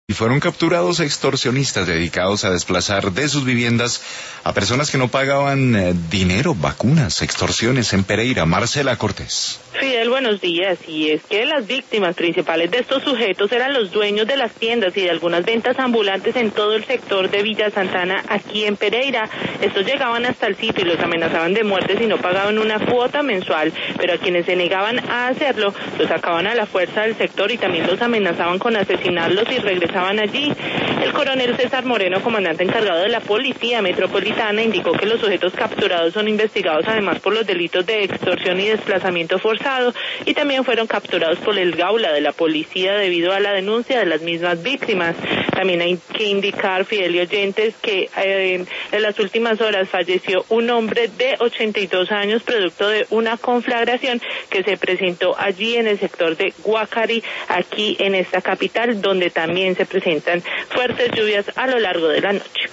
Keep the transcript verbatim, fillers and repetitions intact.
Y fueron capturados extorsionistas dedicados a desplazar de sus viviendas a personas que no pagaban eh, dinero, vacunas, extorsiones en Pereira. Marcela Cortés. Fidel, buenos días. Y es que las víctimas principales de estos sujetos eran los dueños de las tiendas y de algunas ventas ambulantes en todo el sector de Villa Santana, aquí en Pereira. Estos llegaban hasta el sitio y los amenazaban de muerte si no pagaban una cuota mensual, pero a quienes se negaban a hacerlo, los sacaban a la fuerza del sector y también los amenazaban con asesinarlos y regresaban allí. El coronel César Moreno, comandante encargado de la Policía Metropolitana, indicó que los sujetos capturados son investigados además por los delitos de extorsión y desplazamiento forzado, y también fueron capturados por el Gaula de la policía debido a la denuncia de las mismas víctimas. También hay que indicar, Fidel y oyentes, que eh, en las últimas horas falleció un hombre de ochenta y dos años producto de una conflagración que se presentó allí en el sector de Guácari, aquí en esta capital, donde también se presentan fuertes lluvias a lo largo de la noche.